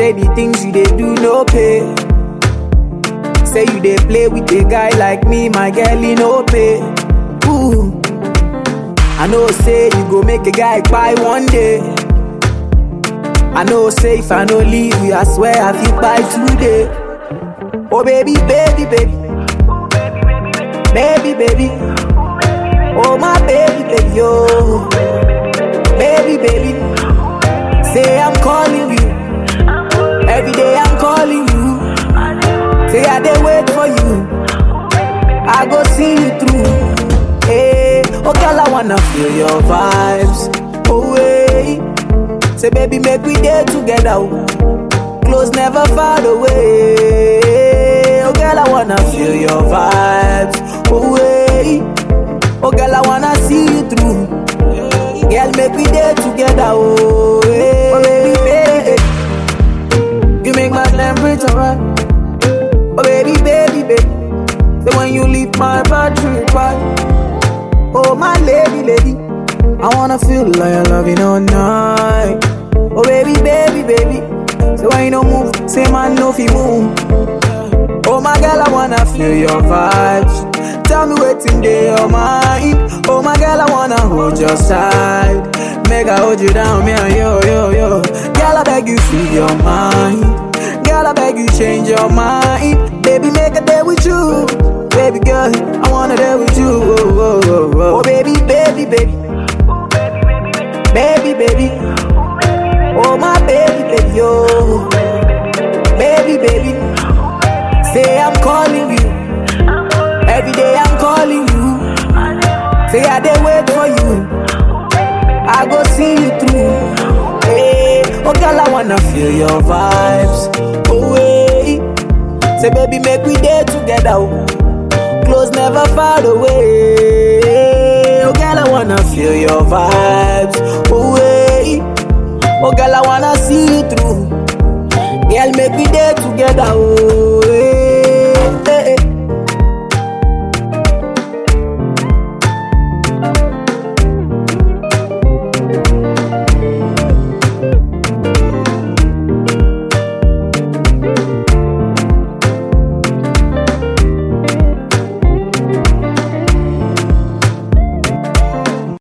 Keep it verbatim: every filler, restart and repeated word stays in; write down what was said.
Say the things you dey do no pay. Say you dey play with a guy like me, my girl, he no pay. Ooh, I know say you go make a guy buy one day. I know say if I no leave you, I swear I feel buy today. Oh baby, baby, baby, baby, baby, oh my baby, baby, oh, baby, baby. Say I'm calling you, every day I'm calling you. Say I dey wait for you, I go see you through. Hey, oh girl, I wanna feel your vibes. Oh hey, say baby, make we day together. Oh. Close never far away. Oh girl, I wanna feel your vibes. Oh hey, oh girl, I wanna see you through. Girl, make we day together. Oh hey, oh baby, baby, you make my temperature right. Oh baby, baby, baby, so when you leave my battery right. Oh my lady, lady, I wanna feel like I love you all night. Oh baby, baby, baby, so when you don't move, say man no fi move. Oh my girl, I wanna feel your vibes. Tell me what's in your mind. Oh my girl, I wanna hold your side. Make I hold you down, me and yo, yo, yo. Girl, I beg you, free your mind. Girl, I beg you, change your mind. Baby, make a day with you. Baby girl, I wanna day with you. Oh, oh, oh, oh. Oh baby, baby, baby, baby, baby, oh my baby, baby, oh, baby, baby. Say I'm calling you, every day I'm calling you. Say I dey wait for you, I go see you through. Hey, oh girl, I wanna feel your vibes. Oh hey, say baby, make we day together. Oh. Close never far away. Oh girl, I wanna feel your vibes. Oh hey, oh girl, I wanna see you through. Girl, make we day together. Oh hey.